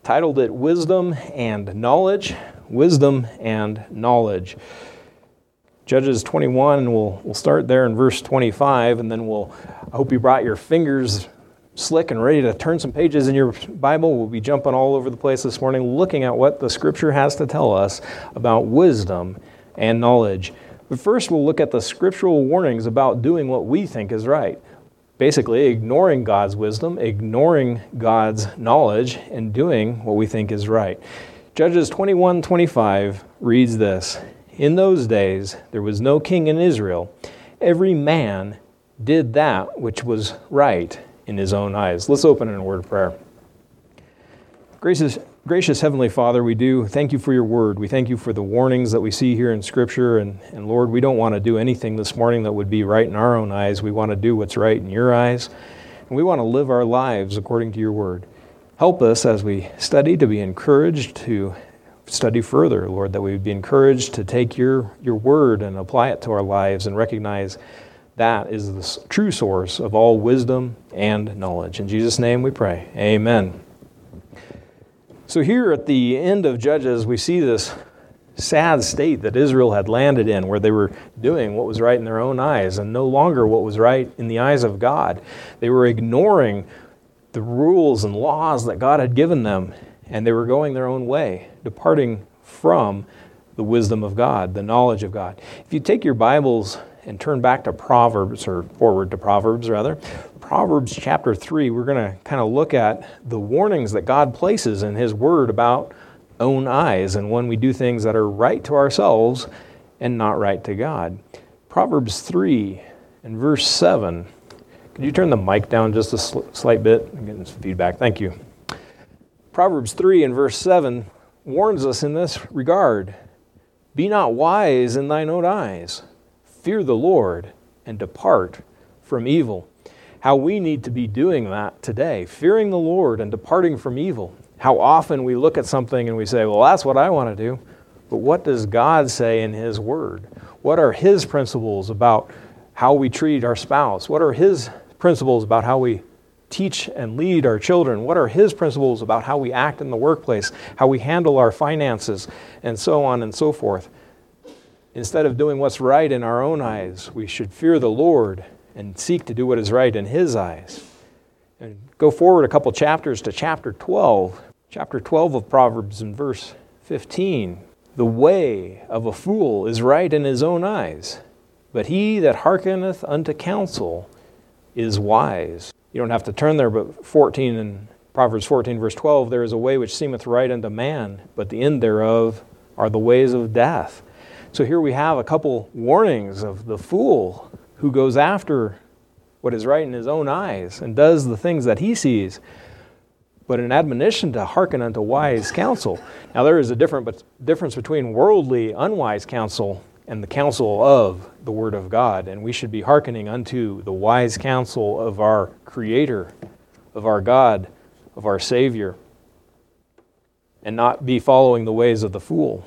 titled it Wisdom and Knowledge. Wisdom and Knowledge. Judges 21, we'll start there in verse 25, and then I hope you brought your fingers slick and ready to turn some pages in your Bible. We'll be jumping all over the place this morning, looking at what the Scripture has to tell us about wisdom and knowledge. But first, we'll look at the scriptural warnings about doing what we think is right. Basically, ignoring God's wisdom, ignoring God's knowledge, and doing what we think is right. Judges 21:25 reads this: "In those days there was no king in Israel. Every man did that which was right in his own eyes." Let's open in a word of prayer. Gracious Heavenly Father, we do thank you for your word. We thank you for the warnings that we see here in Scripture. And Lord, we don't want to do anything this morning that would be right in our own eyes. We want to do what's right in your eyes. And we want to live our lives according to your word. Help us as we study to be encouraged to study further, Lord, that we would be encouraged to take your word and apply it to our lives and recognize that is the true source of all wisdom and knowledge. In Jesus' name we pray. Amen. So here at the end of Judges, we see this sad state that Israel had landed in, where they were doing what was right in their own eyes and no longer what was right in the eyes of God. They were ignoring the rules and laws that God had given them, and they were going their own way, departing from the wisdom of God, the knowledge of God. If you take your Bibles and turn back to Proverbs, or forward to Proverbs rather, Proverbs chapter 3, we're going to kind of look at the warnings that God places in His Word about own eyes and when we do things that are right to ourselves and not right to God. Proverbs 3 and verse 7. Could you turn the mic down just a slight bit? I'm getting some feedback. Thank you. Proverbs 3 and verse 7 warns us in this regard: "Be not wise in thine own eyes. Fear the Lord and depart from evil." How we need to be doing that today, fearing the Lord and departing from evil. How often we look at something and we say, well, that's what I want to do. But what does God say in His Word? What are His principles about how we treat our spouse? What are His principles about how we teach and lead our children? What are His principles about how we act in the workplace, how we handle our finances, and so on and so forth? Instead of doing what's right in our own eyes, we should fear the Lord and seek to do what is right in His eyes. And go forward a couple chapters to chapter 12. Chapter 12 of Proverbs in verse 15. "The way of a fool is right in his own eyes, but he that hearkeneth unto counsel is wise." You don't have to turn there, but 14 in Proverbs 14 verse 12, "There is a way which seemeth right unto man, but the end thereof are the ways of death." So here we have a couple warnings of the fool who goes after what is right in his own eyes and does the things that he sees, but an admonition to hearken unto wise counsel. Now there is a difference between worldly, unwise counsel and the counsel of the Word of God, and we should be hearkening unto the wise counsel of our Creator, of our God, of our Savior, and not be following the ways of the fool.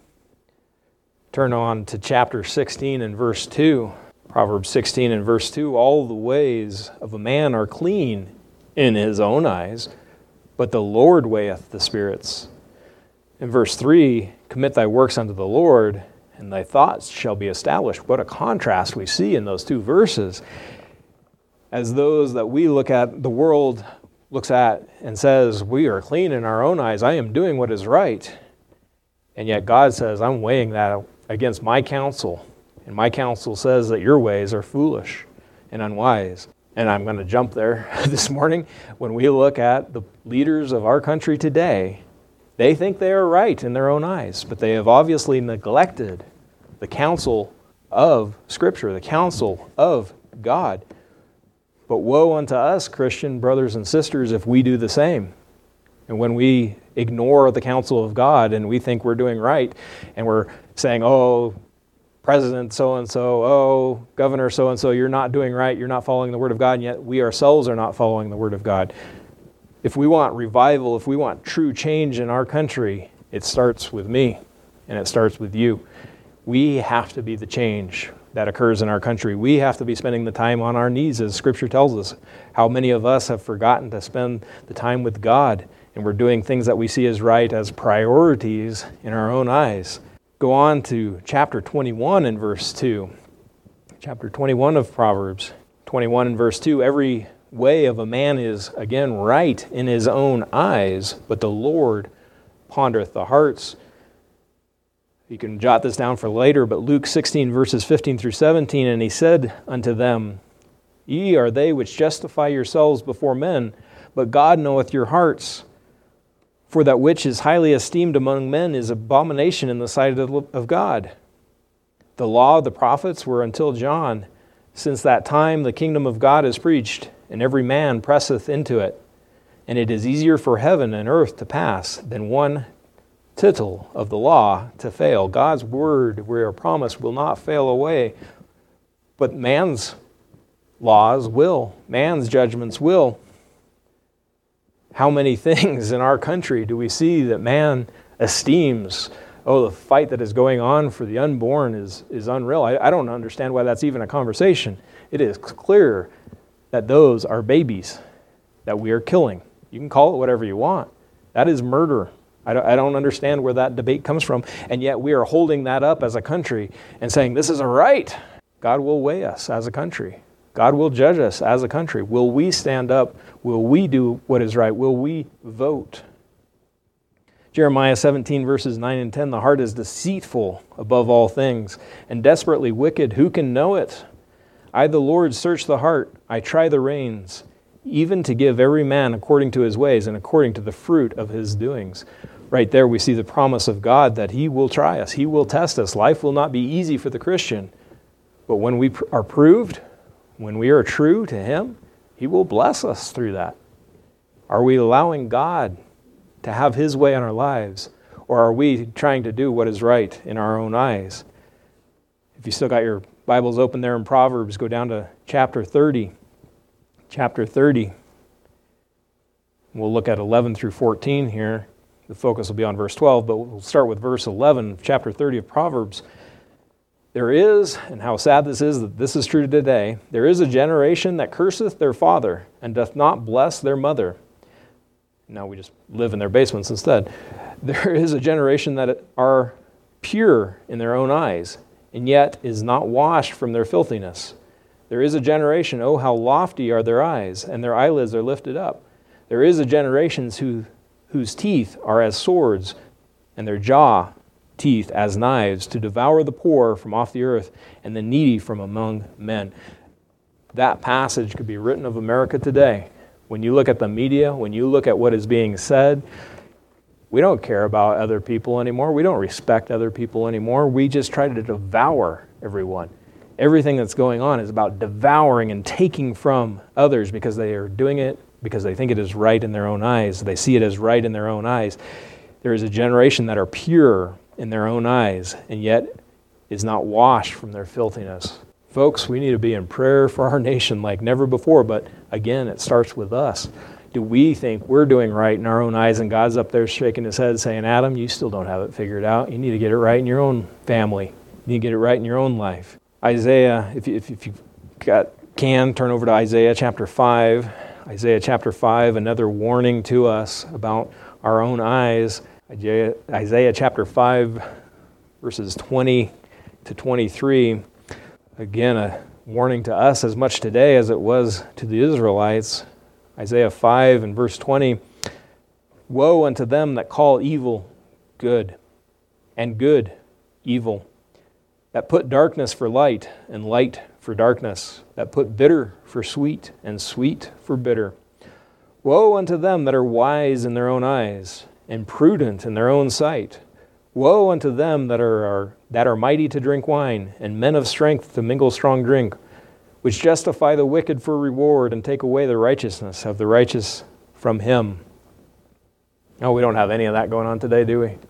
Turn on to chapter 16 and verse 2. Proverbs 16 and verse 2, "All the ways of a man are clean in his own eyes, but the Lord weigheth the spirits." In verse 3, "Commit thy works unto the Lord, and thy thoughts shall be established." What a contrast we see in those two verses. As those that we look at, the world looks at and says, we are clean in our own eyes, I am doing what is right. And yet God says, I'm weighing that against my counsel. And my counsel says that your ways are foolish and unwise. And I'm going to jump there this morning. When we look at the leaders of our country today, they think they are right in their own eyes, but they have obviously neglected the counsel of Scripture, the counsel of God. But woe unto us, Christian brothers and sisters, if we do the same. And when we ignore the counsel of God and we think we're doing right, and we're saying, oh, President so-and-so, oh, Governor so-and-so, you're not doing right, you're not following the Word of God, and yet we ourselves are not following the Word of God. If we want revival, if we want true change in our country, it starts with me, and it starts with you. We have to be the change that occurs in our country. We have to be spending the time on our knees, as Scripture tells us. How many of us have forgotten to spend the time with God and we're doing things that we see as right as priorities in our own eyes. Go on to chapter 21 and verse 2. Chapter 21 of Proverbs, 21 and verse 2. Every way of a man is, again, right in his own eyes, but the Lord pondereth the hearts. You can jot this down for later, but Luke 16, verses 15 through 17, and he said unto them, Ye are they which justify yourselves before men, but God knoweth your hearts. For that which is highly esteemed among men is abomination in the sight of God. The law of the prophets were until John. Since that time the kingdom of God is preached, and every man presseth into it. And it is easier for heaven and earth to pass than one tittle of the law to fail. God's word, we are promised, will not fail away. But man's laws will. Man's judgments will. How many things in our country do we see that man esteems? Oh, the fight that is going on for the unborn is unreal. I don't understand why that's even a conversation. It is clear that those are babies that we are killing. You can call it whatever you want. That is murder. I don't understand where that debate comes from. And yet we are holding that up as a country and saying this is a right. God will weigh us as a country. God will judge us as a country. Will we stand up? Will we do what is right? Will we vote? Jeremiah 17, verses 9 and 10, the heart is deceitful above all things, and desperately wicked. Who can know it? I, the Lord, search the heart. I try the reins, even to give every man according to his ways and according to the fruit of his doings. Right there we see the promise of God that he will try us. He will test us. Life will not be easy for the Christian. But when we are proved, when we are true to him, he will bless us through that. Are we allowing God to have his way in our lives, or are we trying to do what is right in our own eyes? If you still got your Bibles open there in Proverbs, go down to chapter 30. Chapter 30. We'll look at 11 through 14 here. The focus will be on verse 12, but we'll start with verse 11 of chapter 30 of Proverbs. There is, and how sad this is that this is true today, there is a generation that curseth their father and doth not bless their mother. Now we just live in their basements instead. There is a generation that are pure in their own eyes, and yet is not washed from their filthiness. There is a generation, oh, how lofty are their eyes, and their eyelids are lifted up. There is a generation whose teeth are as swords, and their jaw teeth as knives, to devour the poor from off the earth and the needy from among men. That passage could be written of America today. When you look at the media, when you look at what is being said, we don't care about other people anymore. We don't respect other people anymore. We just try to devour everyone. Everything that's going on is about devouring and taking from others because they are doing it because they think it is right in their own eyes. They see it as right in their own eyes. There is a generation that are pure in their own eyes, and yet is not washed from their filthiness. Folks, we need to be in prayer for our nation like never before, but again, it starts with us. Do we think we're doing right in our own eyes, and God's up there shaking his head saying, Adam, you still don't have it figured out. You need to get it right in your own family. You need to get it right in your own life. Isaiah, if you can, turn over to Isaiah chapter 5. Isaiah chapter 5, another warning to us about our own eyes. Isaiah chapter 5, verses 20 to 23. Again, a warning to us as much today as it was to the Israelites. Isaiah 5 and verse 20. Woe unto them that call evil good, and good evil, that put darkness for light, and light for darkness, that put bitter for sweet, and sweet for bitter. Woe unto them that are wise in their own eyes, and prudent in their own sight. Woe unto them that are mighty to drink wine, and men of strength to mingle strong drink, which justify the wicked for reward, and take away the righteousness of the righteous from him. No, we don't have any of that going on today, do we?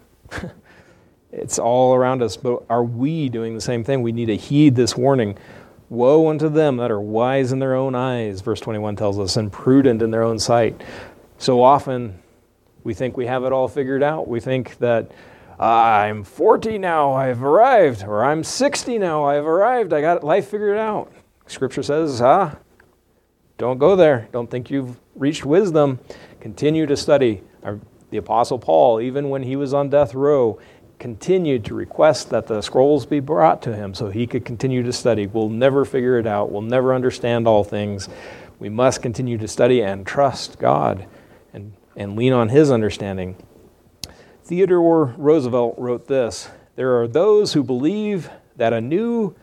It's all around us, but are we doing the same thing? We need to heed this warning. Woe unto them that are wise in their own eyes, verse 21 tells us, and prudent in their own sight. So often, we think we have it all figured out. We think that I'm 40 now, I've arrived. Or I'm 60 now, I've arrived. I got life figured out. Scripture says, don't go there. Don't think you've reached wisdom. Continue to study The Apostle Paul, even when he was on death row, continued to request that the scrolls be brought to him so he could continue to study. We'll never figure it out. We'll never understand all things. We must continue to study and trust God and lean on His understanding. Theodore Roosevelt wrote this: "There are those who believe that a new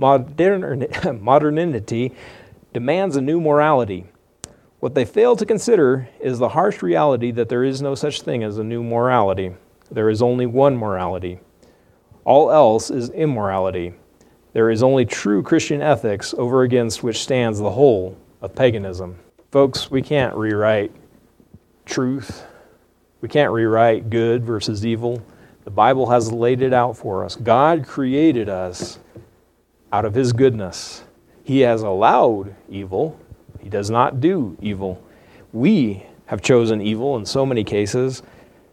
modernity demands a new morality. What they fail to consider is the harsh reality that there is no such thing as a new morality. There is only one morality. All else is immorality. There is only true Christian ethics over against which stands the whole of paganism." Folks, we can't rewrite truth. We can't rewrite good versus evil. The Bible has laid it out for us. God created us out of His goodness. He has allowed evil. He does not do evil. We have chosen evil in so many cases.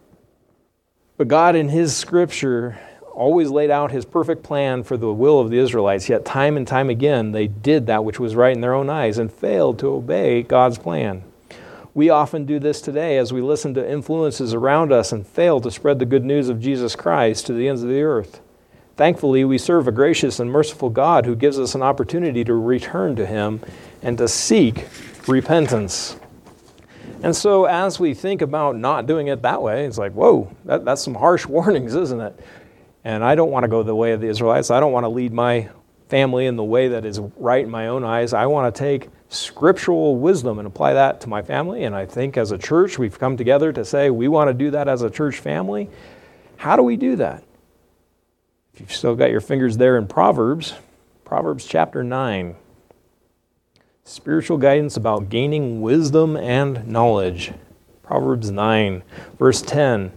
But God in His Scripture always laid out His perfect plan for the will of the Israelites, yet time and time again they did that which was right in their own eyes and failed to obey God's plan. We often do this today as we listen to influences around us and fail to spread the good news of Jesus Christ to the ends of the earth. Thankfully, we serve a gracious and merciful God who gives us an opportunity to return to Him and to seek repentance. And so as we think about not doing it that way, it's like, whoa, that's some harsh warnings, isn't it? And I don't want to go the way of the Israelites. I don't want to lead my family in the way that is right in my own eyes. I want to take scriptural wisdom and apply that to my family. And I think as a church, we've come together to say we want to do that as a church family. How do we do that? If you've still got your fingers there in Proverbs chapter 9. Spiritual guidance about gaining wisdom and knowledge. Proverbs 9, verse 10.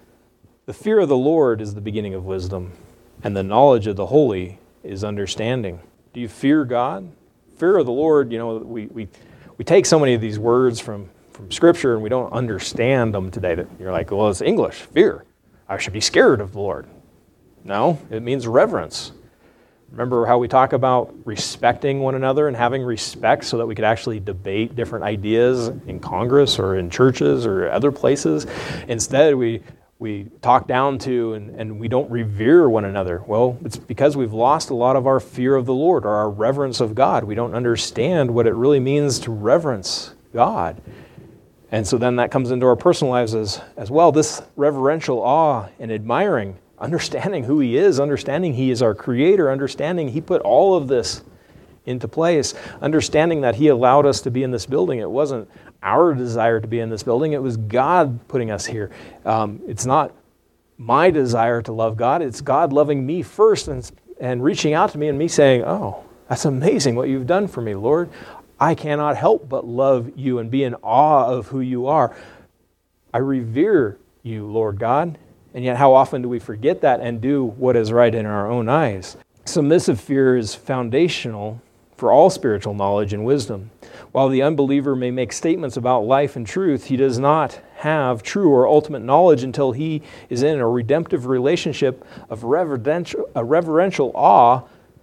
"The fear of the Lord is the beginning of wisdom, and the knowledge of the holy is understanding." Do you fear God? Fear of the Lord, we take so many of these words from Scripture and we don't understand them today. That you're like, well, it's English, fear. I should be scared of the Lord. No, it means reverence. Remember how we talk about respecting one another and having respect so that we could actually debate different ideas in Congress or in churches or other places? Instead, we talk down to and we don't revere one another. Well, it's because we've lost a lot of our fear of the Lord or our reverence of God. We don't understand what it really means to reverence God. And so then that comes into our personal lives as well. This reverential awe and admiring, understanding who He is, understanding He is our Creator, understanding He put all of this into place, understanding that He allowed us to be in this building. It wasn't our desire to be in this building. It was God putting us here. It's not my desire to love God. It's God loving me first and reaching out to me and me saying, oh, that's amazing what you've done for me, Lord. I cannot help but love you and be in awe of who you are. I revere you, Lord God. And yet how often do we forget that and do what is right in our own eyes? Submissive fear is foundational for all spiritual knowledge and wisdom. While the unbeliever may make statements about life and truth, he does not have true or ultimate knowledge until he is in a redemptive relationship of reverential awe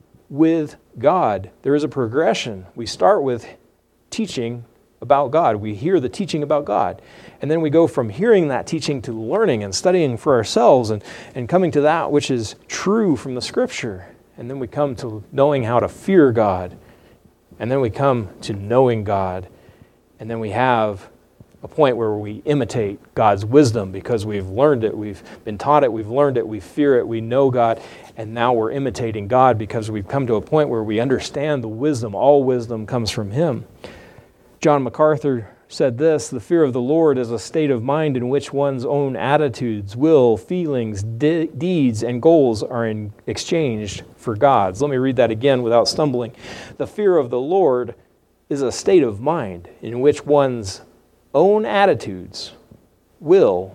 with God. There is a progression. We start with teaching about God. We hear the teaching about God. And then we go from hearing that teaching to learning and studying for ourselves and coming to that which is true from the Scripture. And then we come to knowing how to fear God. And then we come to knowing God. And then we have a point where we imitate God's wisdom because we've learned it, we've been taught it, we've learned it, we fear it, we know God, and now we're imitating God because we've come to a point where we understand the wisdom. All wisdom comes from Him. John MacArthur said this: "The fear of the Lord is a state of mind in which one's own attitudes, will, feelings, deeds, and goals are exchanged for God's." Let me read that again without stumbling. The fear of the Lord is a state of mind in which one's own attitudes, will,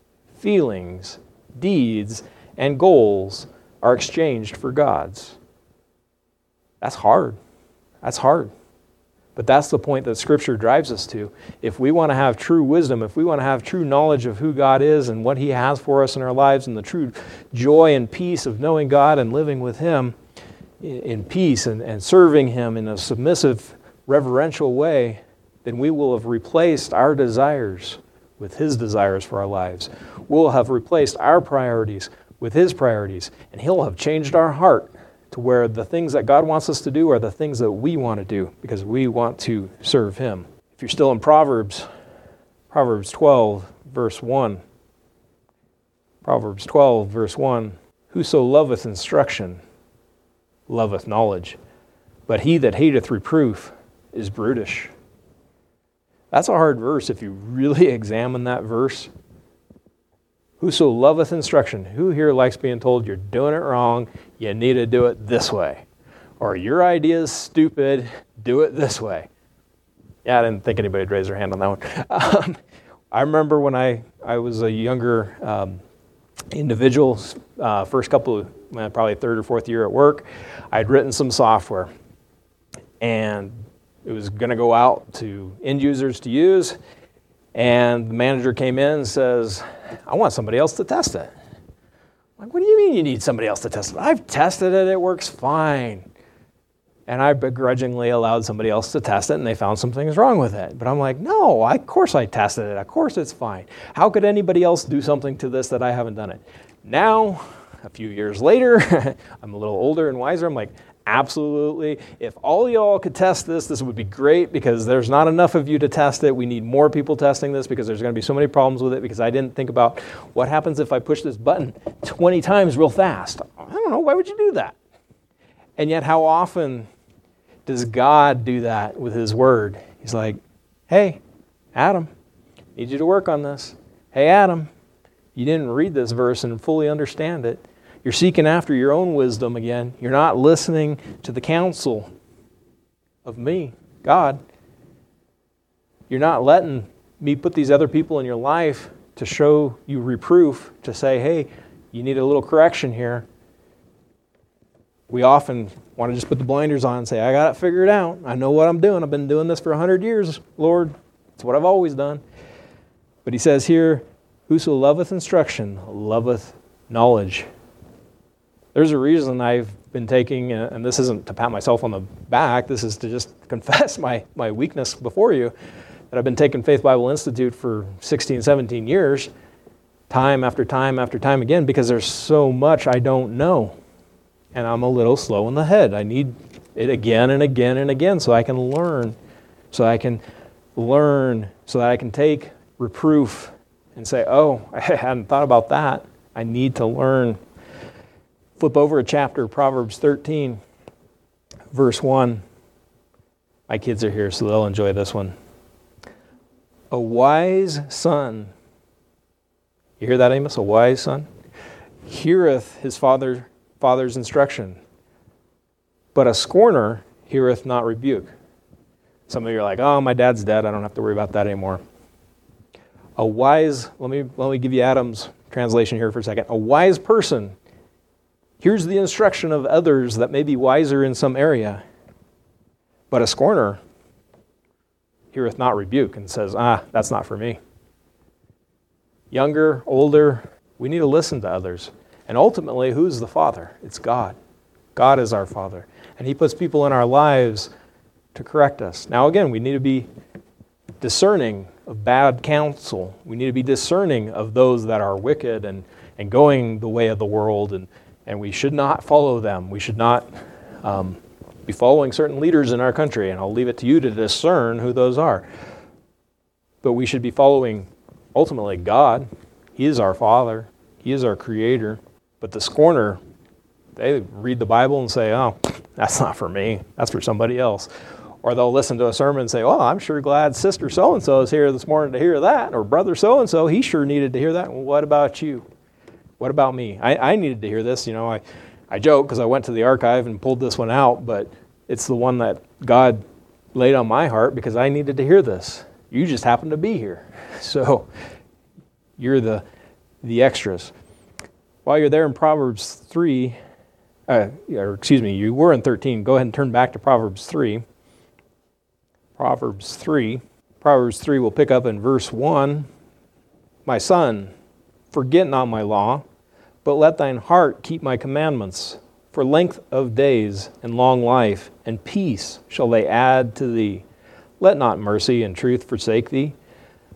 feelings, deeds, and goals are exchanged for God's. That's hard. That's hard. But that's the point that Scripture drives us to. If we want to have true wisdom, if we want to have true knowledge of who God is and what He has for us in our lives and the true joy and peace of knowing God and living with Him in peace and serving Him in a submissive, reverential way, then we will have replaced our desires with His desires for our lives. We'll have replaced our priorities with His priorities, and He'll have changed our heart to where the things that God wants us to do are the things that we want to do because we want to serve Him. If you're still in Proverbs 12, verse 1. Proverbs 12, verse 1. Whoso loveth instruction loveth knowledge, but he that hateth reproof is brutish. That's a hard verse if you really examine that verse. Whoso loveth instruction. Who here likes being told you're doing it wrong, you need to do it this way? Or your idea is stupid, do it this way. Yeah, I didn't think anybody would raise their hand on that one. I remember when I was a younger individual, first couple of, probably third or fourth year at work, I'd written some software. And it was going to go out to end users to use. And the manager came in and says, I want somebody else to test it. I'm like, what do you mean you need somebody else to test it? I've tested it, it works fine. And I begrudgingly allowed somebody else to test it, and they found some things wrong with it. But I'm like, no, of course I tested it. Of course it's fine. How could anybody else do something to this that I haven't done it? Now, a few years later, I'm a little older and wiser. I'm like, absolutely. If all y'all could test this, this would be great because there's not enough of you to test it. We need more people testing this because there's going to be so many problems with it because I didn't think about what happens if I push this button 20 times real fast. I don't know. Why would you do that? And yet how often does God do that with His Word? He's like, hey, Adam, I need you to work on this. Hey, Adam, you didn't read this verse and fully understand it. You're seeking after your own wisdom again. You're not listening to the counsel of me, God. You're not letting me put these other people in your life to show you reproof, to say, hey, you need a little correction here. We often want to just put the blinders on and say, I got it figured out. I know what I'm doing. I've been doing this for 100 years, Lord. It's what I've always done. But He says here, whoso loveth instruction loveth knowledge. There's a reason I've been taking, and this isn't to pat myself on the back, this is to just confess my weakness before you, that I've been taking Faith Bible Institute for 16, 17 years, time after time after time again, because there's so much I don't know. And I'm a little slow in the head. I need it again and again and again so I can learn, so that I can take reproof and say, oh, I hadn't thought about that. I need to learn. Flip over a chapter, Proverbs 13, verse 1. My kids are here, so they'll enjoy this one. A wise son, you hear that, Amos? A wise son heareth his father's instruction, but a scorner heareth not rebuke. Some of you are like, oh, my dad's dead. I don't have to worry about that anymore. A wise, let me give you Adam's translation here for a second. A wise person hears the instruction of others that may be wiser in some area, but a scorner heareth not rebuke and says, that's not for me. Younger, older, we need to listen to others. And ultimately, who's the Father? It's God. God is our Father. And He puts people in our lives to correct us. Now again, we need to be discerning of bad counsel. We need to be discerning of those that are wicked and going the way of the world, and we should not follow them. We should not be following certain leaders in our country, and I'll leave it to you to discern who those are. But we should be following, ultimately, God. He is our Father. He is our Creator. But the scorner, they read the Bible and say, oh, that's not for me. That's for somebody else. Or they'll listen to a sermon and say, oh, I'm sure glad Sister so-and-so is here this morning to hear that. Or Brother so-and-so, he sure needed to hear that. Well, what about you? What about me? I needed to hear this. You know, I joke because I went to the archive and pulled this one out, but it's the one that God laid on my heart because I needed to hear this. You just happened to be here. So you're the extras. While you're there in Proverbs 3, you were in 13. Go ahead and turn back to Proverbs 3. Proverbs 3. Proverbs 3 will pick up in verse 1. My son, forget not my law, but let thine heart keep my commandments. For length of days and long life and peace shall they add to thee. Let not mercy and truth forsake thee.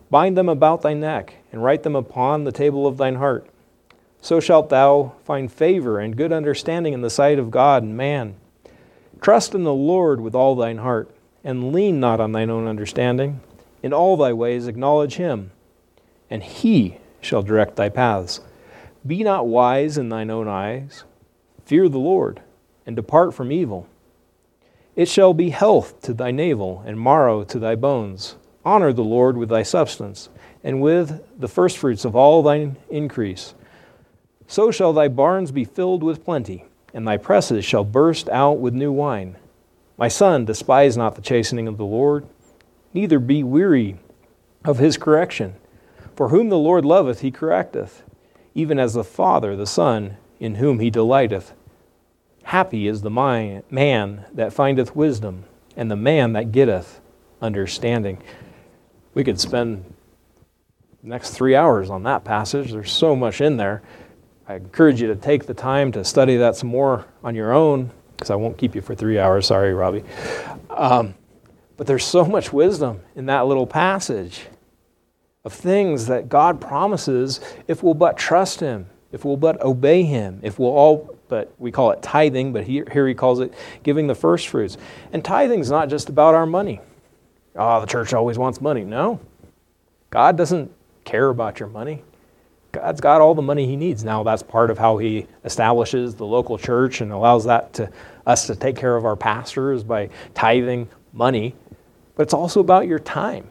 Bind them about thy neck, and write them upon the table of thine heart. So shalt thou find favor and good understanding in the sight of God and man. Trust in the Lord with all thine heart, and lean not on thine own understanding. In all thy ways acknowledge him, and he shall direct thy paths. Be not wise in thine own eyes. Fear the Lord, and depart from evil. It shall be health to thy navel, and marrow to thy bones. Honor the Lord with thy substance, and with the firstfruits of all thine increase. So shall thy barns be filled with plenty, and thy presses shall burst out with new wine. My son, despise not the chastening of the Lord, neither be weary of his correction. For whom the Lord loveth, he correcteth, even as the Father the Son, in whom he delighteth. Happy is the man that findeth wisdom, and the man that getteth understanding. We could spend the next 3 hours on that passage. There's so much in there. I encourage you to take the time to study that some more on your own, because I won't keep you for 3 hours. Sorry, Robbie. But there's so much wisdom in that little passage of things that God promises if we'll but trust him, if we'll but obey him, if we'll all, but we call it tithing, but here he calls it giving the first fruits. And tithing is not just about our money. Oh, the church always wants money. No. God doesn't care about your money. God's got all the money he needs. Now, that's part of how he establishes the local church and allows us to take care of our pastors by tithing money. But it's also about your time.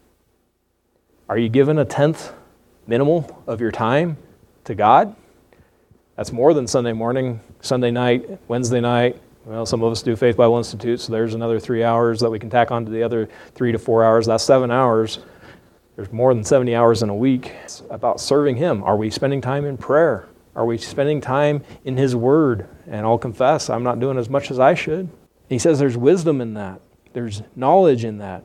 Are you giving a tenth minimal of your time to God? That's more than Sunday morning, Sunday night, Wednesday night. Well, some of us do Faith Bible Institute, so there's another 3 hours that we can tack on to the other 3 to 4 hours. That's 7 hours. There's more than 70 hours in a week. It's about serving him. Are we spending time in prayer? Are we spending time in his word? And I'll confess, I'm not doing as much as I should. He says there's wisdom in that. There's knowledge in that.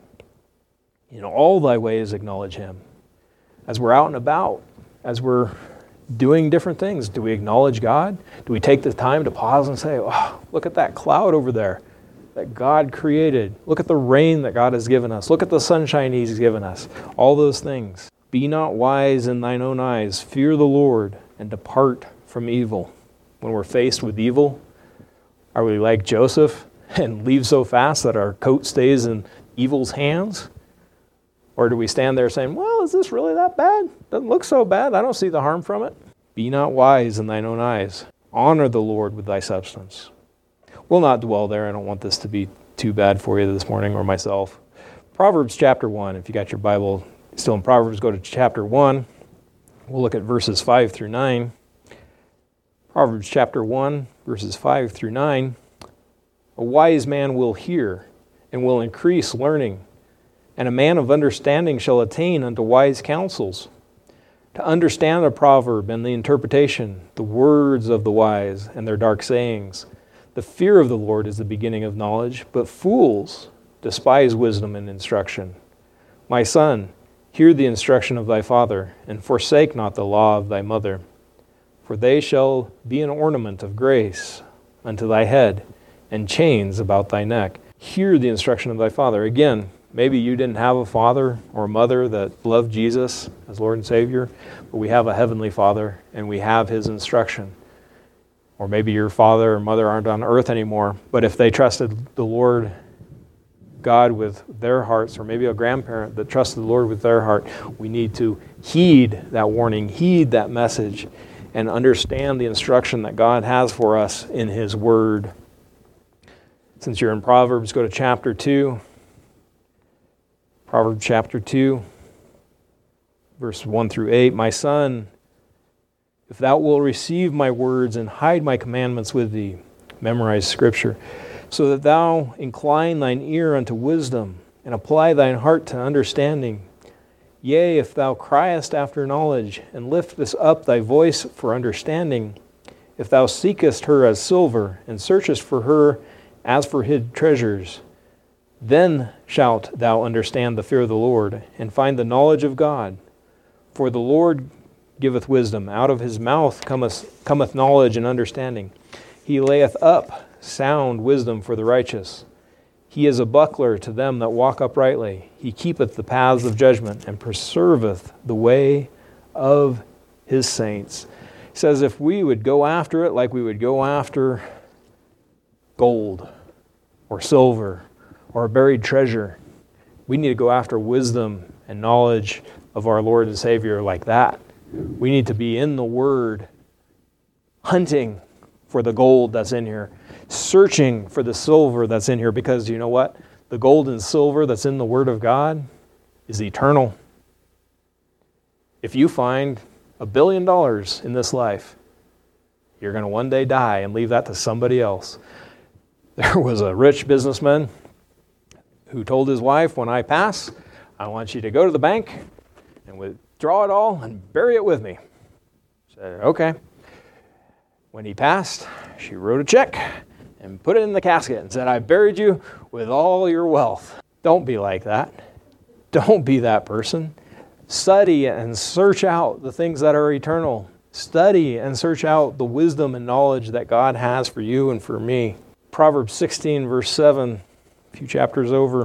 In all thy ways acknowledge him. As we're out and about, as we're doing different things, do we acknowledge God? Do we take the time to pause and say, oh, look at that cloud over there that God created. Look at the rain that God has given us. Look at the sunshine he's given us. All those things. Be not wise in thine own eyes. Fear the Lord and depart from evil. When we're faced with evil, are we like Joseph and leave so fast that our coat stays in evil's hands? Or do we stand there saying, well, is this really that bad? Doesn't look so bad. I don't see the harm from it. Be not wise in thine own eyes. Honor the Lord with thy substance. We'll not dwell there. I don't want this to be too bad for you this morning or myself. Proverbs chapter 1. If you got your Bible still in Proverbs, go to chapter 1. We'll look at verses 5 through 9. Proverbs chapter 1, verses 5 through 9. A wise man will hear and will increase learning, and a man of understanding shall attain unto wise counsels. To understand a proverb and the interpretation, the words of the wise and their dark sayings. The fear of the Lord is the beginning of knowledge, but fools despise wisdom and instruction. My son, hear the instruction of thy father, and forsake not the law of thy mother. For they shall be an ornament of grace unto thy head, and chains about thy neck. Hear the instruction of thy father. Again, maybe you didn't have a father or a mother that loved Jesus as Lord and Savior, but we have a heavenly Father, and we have his instruction. Or maybe your father or mother aren't on earth anymore, but if they trusted the Lord God with their hearts, or maybe a grandparent that trusted the Lord with their heart, we need to heed that warning, heed that message, and understand the instruction that God has for us in his word. Since you're in Proverbs, go to chapter 2. Proverbs chapter 2, verse 1 through 8. My son, if thou wilt receive my words and hide my commandments with thee, memorize Scripture, so that thou incline thine ear unto wisdom and apply thine heart to understanding. Yea, if thou criest after knowledge and liftest up thy voice for understanding, if thou seekest her as silver and searchest for her as for hid treasures, then shalt thou understand the fear of the Lord and find the knowledge of God. For the Lord giveth wisdom. Out of his mouth cometh knowledge and understanding. He layeth up sound wisdom for the righteous. He is a buckler to them that walk uprightly. He keepeth the paths of judgment and preserveth the way of his saints. He says if we would go after it like we would go after gold or silver or a buried treasure, we need to go after wisdom and knowledge of our Lord and Savior like that. We need to be in the Word, hunting for the gold that's in here, searching for the silver that's in here, because you know what? The gold and silver that's in the Word of God is eternal. If you find $1 billion in this life, you're going to one day die and leave that to somebody else. There was a rich businessman who told his wife, when I pass, I want you to go to the bank and withdraw it all and bury it with me. She said, okay. When he passed, she wrote a check and put it in the casket and said, I buried you with all your wealth. Don't be like that. Don't be that person. Study and search out the things that are eternal. Study and search out the wisdom and knowledge that God has for you and for me. Proverbs 16, verse 7, a few chapters over.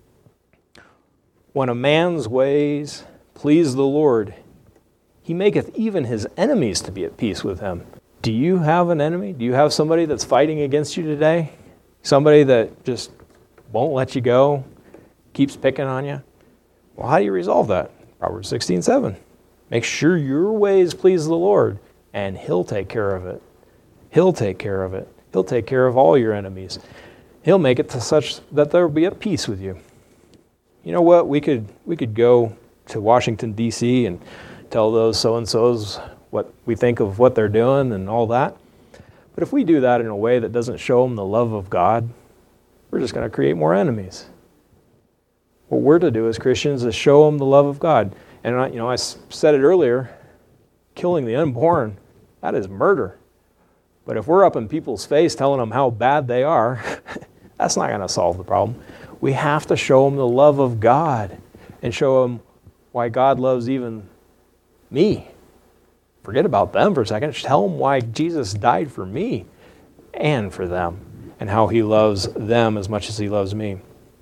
When a man's ways please the Lord, he maketh even his enemies to be at peace with him. Do you have an enemy? Do you have somebody that's fighting against you today? Somebody that just won't let you go, keeps picking on you? Well, how do you resolve that? Proverbs 16:7. Make sure your ways please the Lord, and he'll take care of it. He'll take care of it. He'll take care of all your enemies. He'll make it to such that they'll be at peace with you. You know what? We could go to Washington, D.C. and tell those so-and-sos what we think of what they're doing and all that. But if we do that in a way that doesn't show them the love of God, we're just going to create more enemies. What we're to do as Christians is show them the love of God. And I said it earlier, killing the unborn, that is murder. But if we're up in people's face telling them how bad they are, that's not going to solve the problem. We have to show them the love of God and show them why God loves even me. Forget about them for a second. Just tell them why Jesus died for me and for them, and how he loves them as much as he loves me.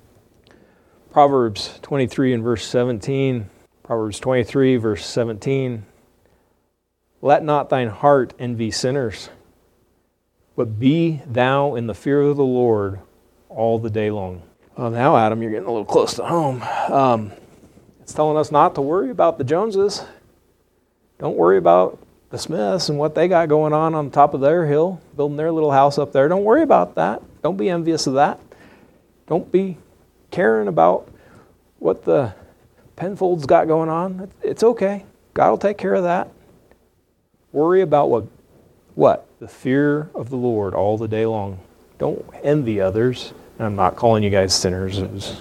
Proverbs 23 and verse 17. Proverbs 23 verse 17. Let not thine heart envy sinners, but be thou in the fear of the Lord all the day long. Well, now, Adam, you're getting a little close to home. It's telling us not to worry about the Joneses. Don't worry about the Smiths and what they got going on top of their hill, building their little house up there. Don't worry about that. Don't be envious of that. Don't be caring about what the Penfolds got going on. It's okay. God will take care of that. Worry about what? The fear of the Lord all the day long. Don't envy others. And I'm not calling you guys sinners.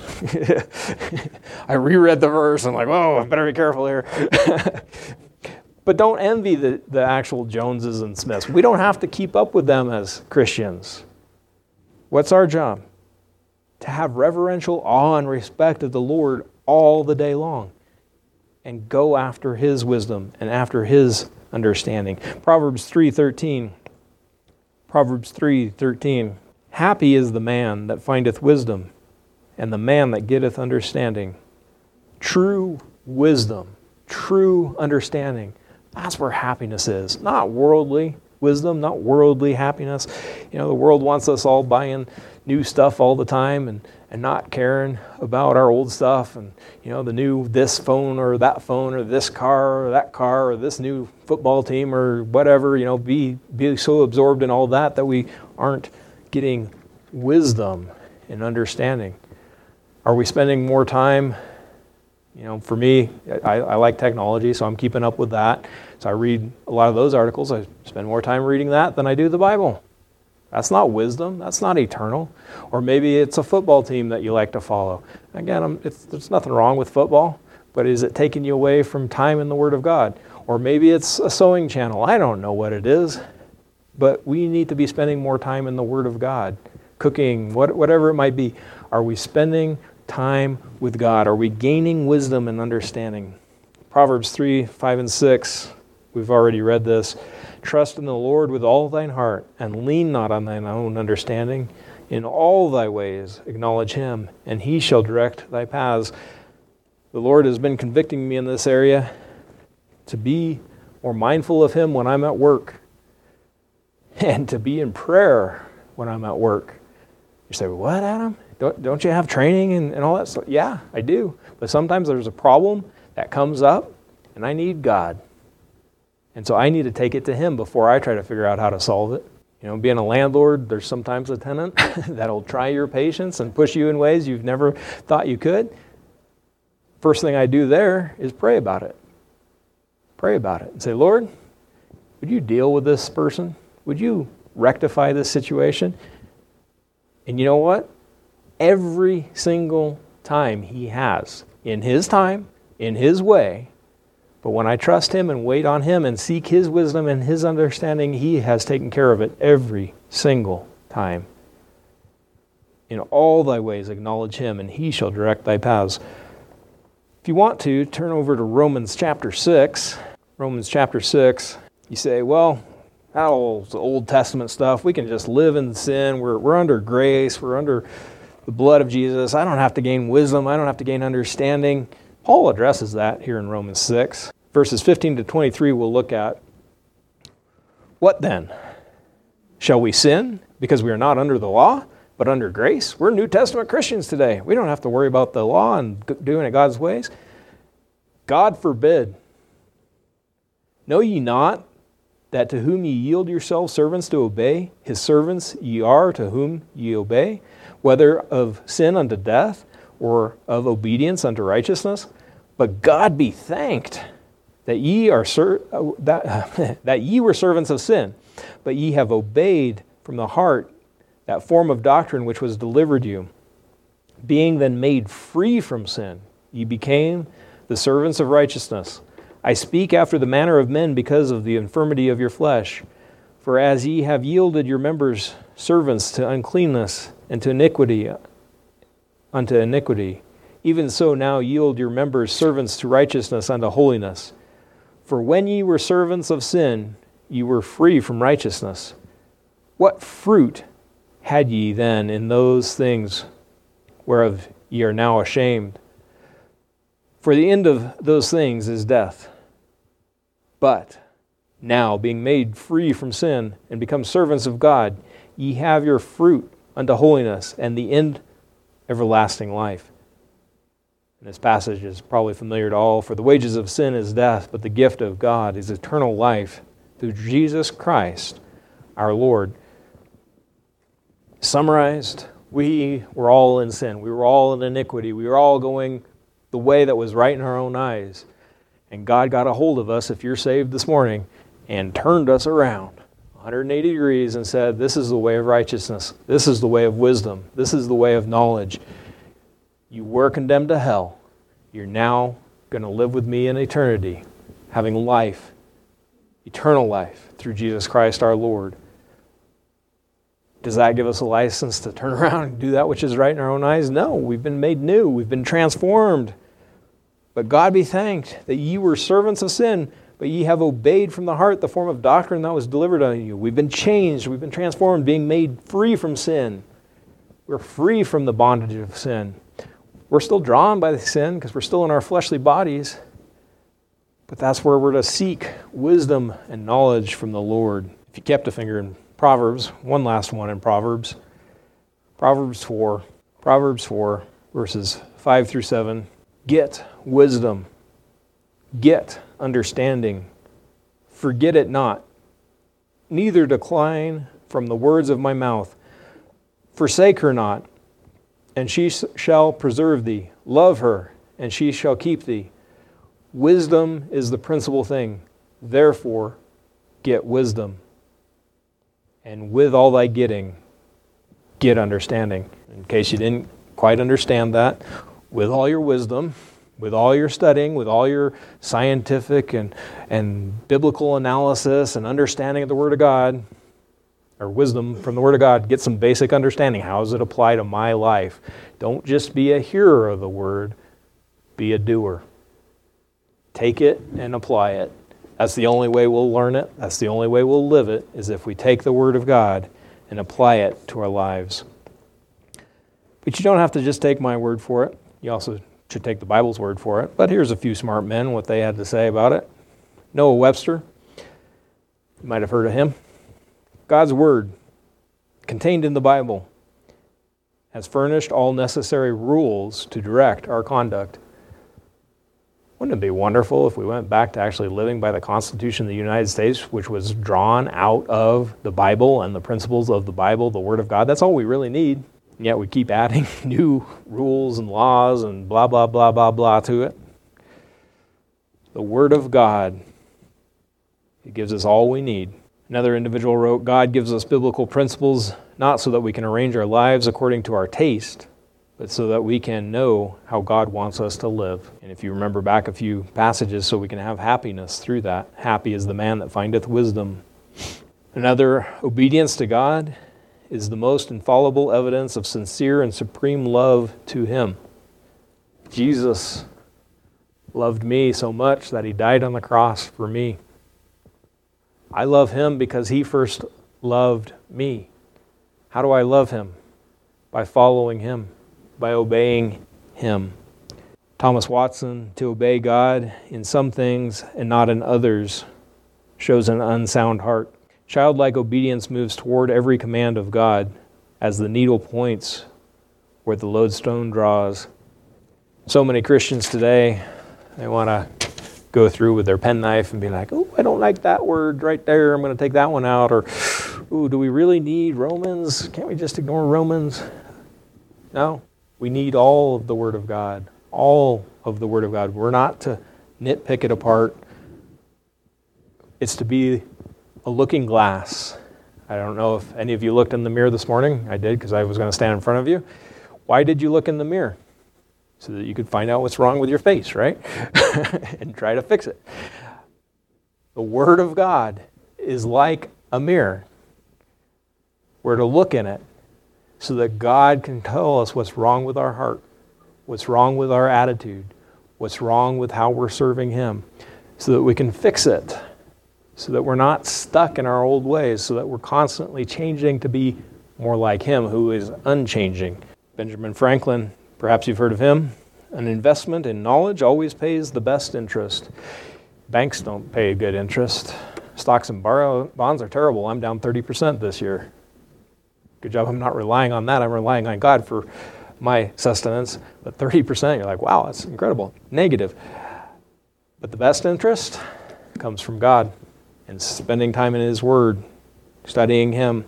I reread the verse and I'm like, oh, I better be careful here. But don't envy the actual Joneses and Smiths. We don't have to keep up with them as Christians. What's our job? To have reverential awe and respect of the Lord all the day long, and go after his wisdom and after his understanding. Proverbs 3:13. Proverbs 3:13. Happy is the man that findeth wisdom, and the man that getteth understanding. True wisdom, true understanding. That's where happiness is. Not worldly wisdom, not worldly happiness. The world wants us all buying new stuff all the time and not caring about our old stuff, and the new this phone or that phone or this car or that car or this new football team or whatever. Be so absorbed in all that we aren't getting wisdom and understanding. Are we spending more time? For me, I like technology, so I'm keeping up with that. So I read a lot of those articles. I spend more time reading that than I do the Bible. That's not wisdom. That's not eternal. Or maybe it's a football team that you like to follow. Again, there's nothing wrong with football, but is it taking you away from time in the Word of God? Or maybe it's a sewing channel. I don't know what it is, but we need to be spending more time in the Word of God, cooking, whatever it might be. Are we spending time with God? Are we gaining wisdom and understanding? Proverbs 3:5 and 6, we've already read this. Trust in the Lord with all thine heart, and lean not on thine own understanding. In all thy ways acknowledge him, and he shall direct thy paths. The Lord has been convicting me in this area to be more mindful of him when I'm at work, and to be in prayer when I'm at work. You say, what, Adam? Don't you have training and all that stuff? Yeah, I do. But sometimes there's a problem that comes up, and I need God. And so I need to take it to him before I try to figure out how to solve it. You know, being a landlord, there's sometimes a tenant that'll try your patience and push you in ways you've never thought you could. First thing I do there is pray about it. Pray about it and say, Lord, would you deal with this person? Would you rectify this situation? And you know what? Every single time he has, in his time, in his way. But when I trust him and wait on him and seek his wisdom and his understanding, he has taken care of it every single time. In all thy ways acknowledge him, and he shall direct thy paths. If you want to, turn over to Romans chapter 6. Romans chapter 6. You say, well, that Old Testament stuff, we can just live in sin. We're under grace. We're under the blood of Jesus. I don't have to gain wisdom. I don't have to gain understanding. Paul addresses that here in Romans 6. Verses 15 to 23 we'll look at. What then? Shall we sin because we are not under the law, but under grace? We're New Testament Christians today. We don't have to worry about the law and doing it God's ways. God forbid. Know ye not that to whom ye yield yourselves servants to obey, his servants ye are to whom ye obey, whether of sin unto death, or of obedience unto righteousness? But God be thanked that ye are that ye were servants of sin, but ye have obeyed from the heart that form of doctrine which was delivered you. Being then made free from sin, ye became the servants of righteousness. I speak after the manner of men because of the infirmity of your flesh. For as ye have yielded your members servants to uncleanness and to iniquity, unto iniquity, even so now yield your members servants to righteousness unto holiness. For when ye were servants of sin, ye were free from righteousness. What fruit had ye then in those things whereof ye are now ashamed? For the end of those things is death. But now, being made free from sin and become servants of God, ye have your fruit unto holiness, and the end everlasting life. And this passage is probably familiar to all. For the wages of sin is death, but the gift of God is eternal life through Jesus Christ, our Lord. Summarized, we were all in sin. We were all in iniquity. We were all going the way that was right in our own eyes. And God got a hold of us, if you're saved this morning, and turned us around 180 degrees and said, this is the way of righteousness. This is the way of wisdom. This is the way of knowledge. You were condemned to hell. You're now going to live with me in eternity, having life, eternal life, through Jesus Christ our Lord. Does that give us a license to turn around and do that which is right in our own eyes? No, we've been made new. We've been transformed. But God be thanked that ye were servants of sin, but ye have obeyed from the heart the form of doctrine that was delivered unto you. We've been changed. We've been transformed, being made free from sin. We're free from the bondage of sin. We're still drawn by the sin because we're still in our fleshly bodies. But that's where we're to seek wisdom and knowledge from the Lord. If you kept a finger in Proverbs, one last one in Proverbs. Proverbs 4, verses 5 through 7. Get wisdom. Get understanding. Forget it not. Neither decline from the words of my mouth. Forsake her not, and she shall preserve thee. Love her, and she shall keep thee. Wisdom is the principal thing. Therefore, get wisdom. And with all thy getting, get understanding. In case you didn't quite understand that, with all your wisdom, with all your studying, with all your scientific and biblical analysis and understanding of the Word of God, or wisdom from the Word of God, get some basic understanding. How does it apply to my life? Don't just be a hearer of the Word, be a doer. Take it and apply it. That's the only way we'll learn it. That's the only way we'll live it, is if we take the Word of God and apply it to our lives. But you don't have to just take my word for it. You also should take the Bible's word for it. But here's a few smart men, what they had to say about it. Noah Webster, you might have heard of him. God's word, contained in the Bible, has furnished all necessary rules to direct our conduct. Wouldn't it be wonderful if we went back to actually living by the Constitution of the United States, which was drawn out of the Bible and the principles of the Bible, the Word of God? That's all we really need. And yet we keep adding new rules and laws and blah, blah, blah, blah, blah to it. The Word of God, it gives us all we need. Another individual wrote, God gives us biblical principles not so that we can arrange our lives according to our taste, but so that we can know how God wants us to live. And if you remember back a few passages, so we can have happiness through that. Happy is the man that findeth wisdom. Another, obedience to God is the most infallible evidence of sincere and supreme love to Him. Jesus loved me so much that He died on the cross for me. I love Him because He first loved me. How do I love Him? By following Him, by obeying Him. Thomas Watson, to obey God in some things and not in others shows an unsound heart. Childlike obedience moves toward every command of God as the needle points where the lodestone draws. So many Christians today, they want to go through with their penknife and be like, oh, I don't like that word right there. I'm going to take that one out. Or, ooh, do we really need Romans? Can't we just ignore Romans? No, we need all of the Word of God. All of the Word of God. We're not to nitpick it apart. It's to be a looking glass. I don't know if any of you looked in the mirror this morning. I did because I was going to stand in front of you. Why did you look in the mirror? So that you could find out what's wrong with your face, right? And try to fix it. The Word of God is like a mirror. We're to look in it so that God can tell us what's wrong with our heart, what's wrong with our attitude, what's wrong with how we're serving Him, so that we can fix it, so that we're not stuck in our old ways, so that we're constantly changing to be more like Him who is unchanging. Benjamin Franklin, perhaps you've heard of him. An investment in knowledge always pays the best interest. Banks don't pay good interest. Stocks and bonds are terrible. I'm down 30% this year. Good job I'm not relying on that. I'm relying on God for my sustenance. But 30%, you're like, wow, that's incredible. Negative. But the best interest comes from God and spending time in His Word, studying Him.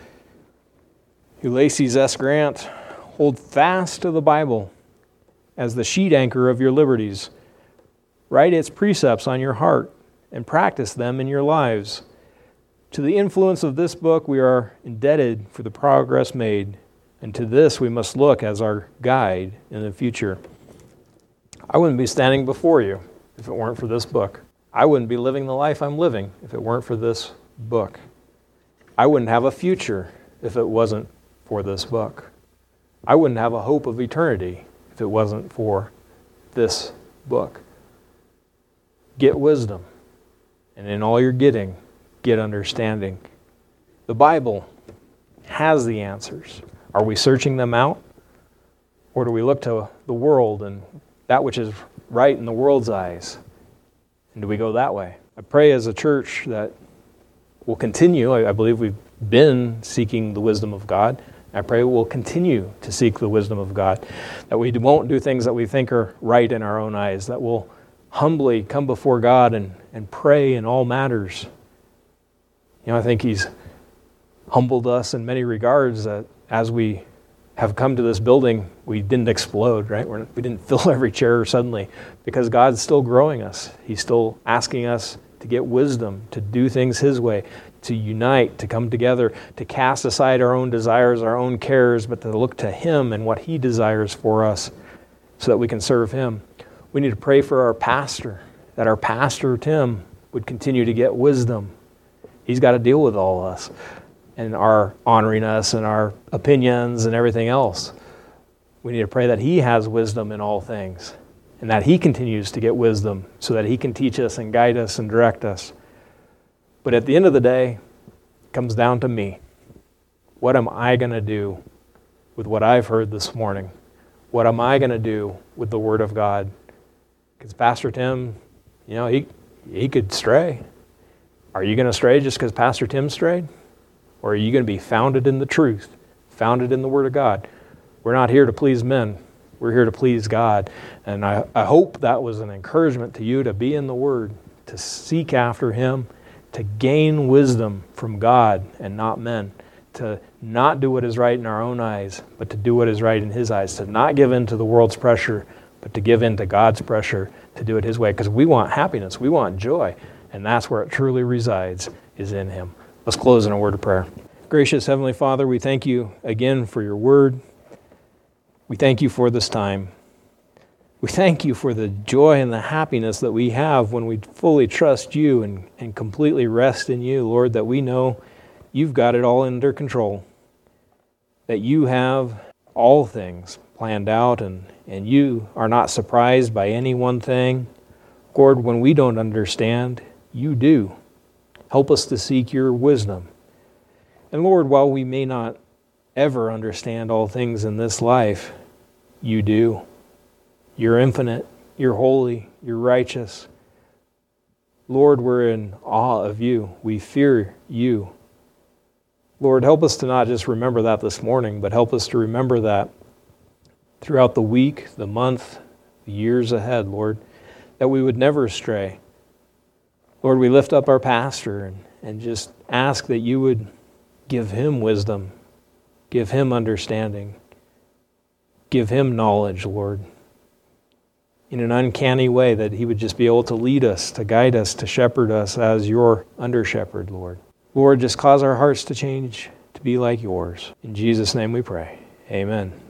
Ulysses S. Grant, hold fast to the Bible as the sheet anchor of your liberties. Write its precepts on your heart and practice them in your lives. To the influence of this book we are indebted for the progress made, and to this we must look as our guide in the future. I wouldn't be standing before you if it weren't for this book. I wouldn't be living the life I'm living if it weren't for this book. I wouldn't have a future if it wasn't for this book. I wouldn't have a hope of eternity if it wasn't for this book. Get wisdom, and in all you're getting, get understanding. The Bible has the answers. Are we searching them out? Or do we look to the world and that which is right in the world's eyes? And do we go that way? I pray as a church that we'll continue. I believe we've been seeking the wisdom of God. I pray we'll continue to seek the wisdom of God, that we won't do things that we think are right in our own eyes, that we'll humbly come before God and pray in all matters. You know, I think He's humbled us in many regards, that as we have come to this building, we didn't explode, right? We didn't fill every chair suddenly, because God's still growing us. He's still asking us to get wisdom, to do things His way, to unite, to come together, to cast aside our own desires, our own cares, but to look to Him and what He desires for us so that we can serve Him. We need to pray for our pastor, that our pastor, Tim, would continue to get wisdom. He's got to deal with all of us and our honoring us and our opinions and everything else. We need to pray that he has wisdom in all things and that he continues to get wisdom so that he can teach us and guide us and direct us. But at the end of the day, it comes down to me. What am I going to do with what I've heard this morning? What am I going to do with the Word of God? Because Pastor Tim, he could stray. Are you going to stray just because Pastor Tim strayed? Or are you going to be founded in the truth, founded in the Word of God? We're not here to please men. We're here to please God. And I hope that was an encouragement to you to be in the Word, to seek after Him, to gain wisdom from God and not men, to not do what is right in our own eyes, but to do what is right in His eyes, to not give in to the world's pressure, but to give in to God's pressure, to do it His way. Because we want happiness, we want joy, and that's where it truly resides, is in Him. Let's close in a word of prayer. Gracious Heavenly Father, we thank you again for your word. We thank you for this time. We thank you for the joy and the happiness that we have when we fully trust you and completely rest in you, Lord, that we know you've got it all under control, that you have all things planned out and you are not surprised by any one thing. Lord, when we don't understand, you do. Help us to seek your wisdom. And Lord, while we may not ever understand all things in this life, you do. You're infinite, you're holy, you're righteous. Lord, we're in awe of you. We fear you. Lord, help us to not just remember that this morning, but help us to remember that throughout the week, the month, the years ahead, Lord, that we would never stray. Lord, we lift up our pastor and just ask that you would give him wisdom, give him understanding, give him knowledge, Lord, in an uncanny way, that he would just be able to lead us, to guide us, to shepherd us as your under-shepherd, Lord. Lord, just cause our hearts to change, to be like yours. In Jesus' name we pray. Amen.